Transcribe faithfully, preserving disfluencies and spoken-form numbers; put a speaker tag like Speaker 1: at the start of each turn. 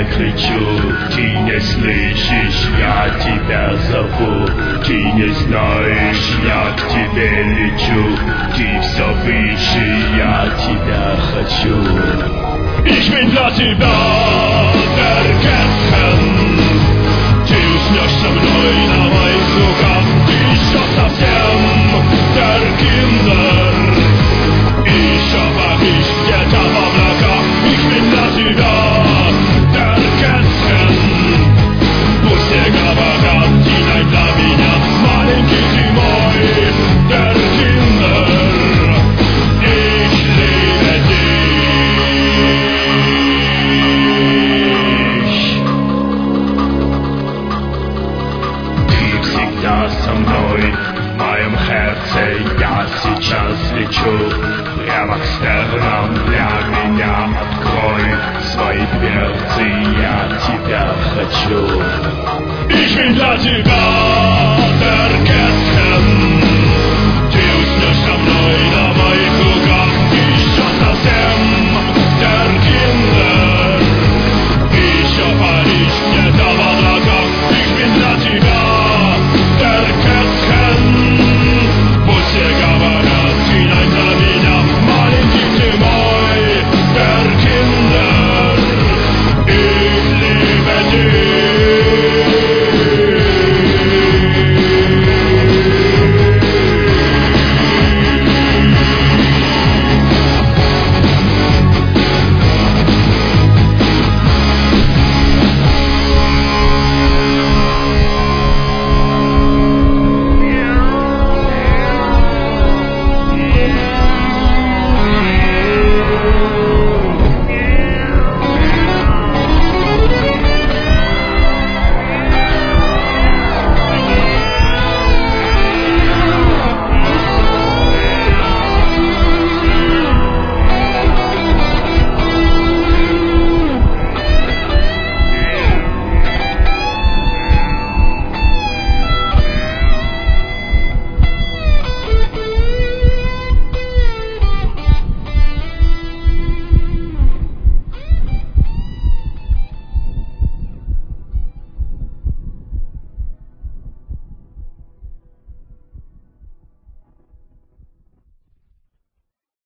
Speaker 1: кричу, ты не слышишь, я тебя зову. Ты не знаешь, я к тебе лечу. Ты все выше, я тебя хочу. Ich bin для тебя der Kätzchen. Ты уснешь со мной на моих руках. Ты еще совсем der Kinder. Еще паришь где-то в облаках. Ich bin для тебя der Kätzchen. Пусть все говорят, ты дай для меня. Маленький ты мой der Kinder. Ich liebe dich. Ты всегда со мной. В моем сердце я сейчас лечу. Прямо к стернам для меня открой свои дверцы, я тебя хочу. Ich bin для тебя der Kätzchen. Ты уснешь со мной на